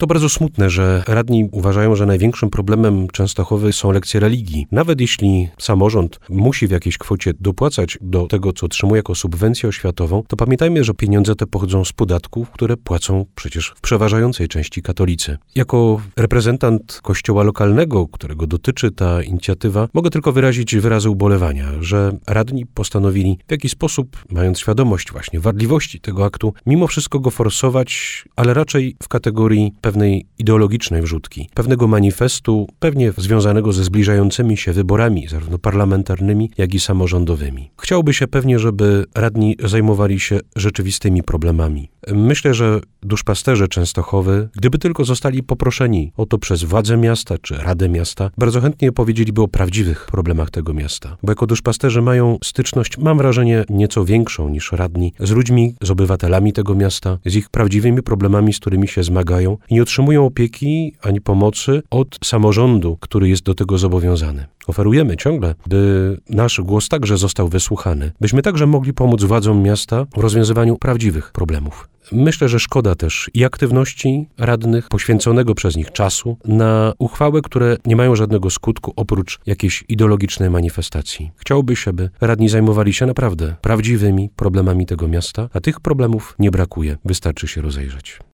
To bardzo smutne, że radni uważają, że największym problemem Częstochowy są lekcje religii. Nawet jeśli samorząd musi w jakiejś kwocie dopłacać do tego, co otrzymuje jako subwencję oświatową, to pamiętajmy, że pieniądze te pochodzą z podatków, które płacą przecież w przeważającej części katolicy. Jako reprezentant kościoła lokalnego, którego dotyczy ta inicjatywa, mogę tylko wyrazić wyrazy ubolewania, że radni postanowili w jakiś sposób, mając świadomość właśnie wadliwości tego aktu, mimo wszystko go forsować, ale raczej w kategorii pewnej ideologicznej wrzutki, pewnego manifestu, pewnie związanego ze zbliżającymi się wyborami, zarówno parlamentarnymi, jak i samorządowymi. Chciałoby się pewnie, żeby radni zajmowali się rzeczywistymi problemami. Myślę, że duszpasterze Częstochowy, gdyby tylko zostali poproszeni o to przez władze miasta czy Radę Miasta, bardzo chętnie powiedzieliby o prawdziwych problemach tego miasta. Bo jako duszpasterze mają styczność, mam wrażenie, nieco większą niż radni, z ludźmi, z obywatelami tego miasta, z ich prawdziwymi problemami, z którymi się zmagają i nie otrzymują opieki ani pomocy od samorządu, który jest do tego zobowiązany. Oferujemy ciągle, by nasz głos także został wysłuchany, byśmy także mogli pomóc władzom miasta w rozwiązywaniu prawdziwych problemów. Myślę, że szkoda też i aktywności radnych, poświęconego przez nich czasu na uchwały, które nie mają żadnego skutku oprócz jakiejś ideologicznej manifestacji. Chciałoby się, by radni zajmowali się naprawdę prawdziwymi problemami tego miasta, a tych problemów nie brakuje, wystarczy się rozejrzeć.